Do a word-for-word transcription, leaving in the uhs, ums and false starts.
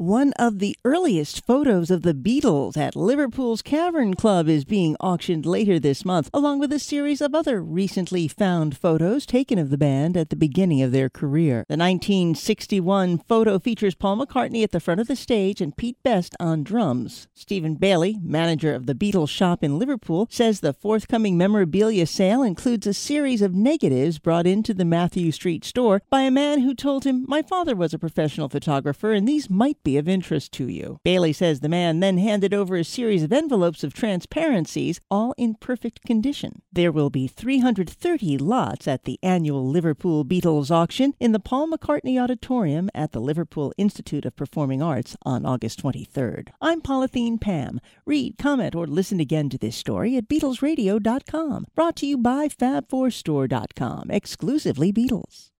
One of the earliest photos of the Beatles at Liverpool's Cavern Club is being auctioned later this month, along with a series of other recently found photos taken of the band at the beginning of their career. The nineteen sixty-one photo features Paul McCartney at the front of the stage and Pete Best on drums. Stephen Bailey, manager of the Beatles shop in Liverpool, says the forthcoming memorabilia sale includes a series of negatives brought into the Matthew Street store by a man who told him, "My father was a professional photographer and these might be of interest to you." Bailey says the man then handed over a series of envelopes of transparencies, all in perfect condition. There will be three hundred thirty lots at the annual Liverpool Beatles auction in the Paul McCartney Auditorium at the Liverpool Institute of Performing Arts on August twenty-third. I'm Polythene Pam. Read, comment, or listen again to this story at Beatles Radio dot com. Brought to you by Fab four Store dot com, exclusively Beatles.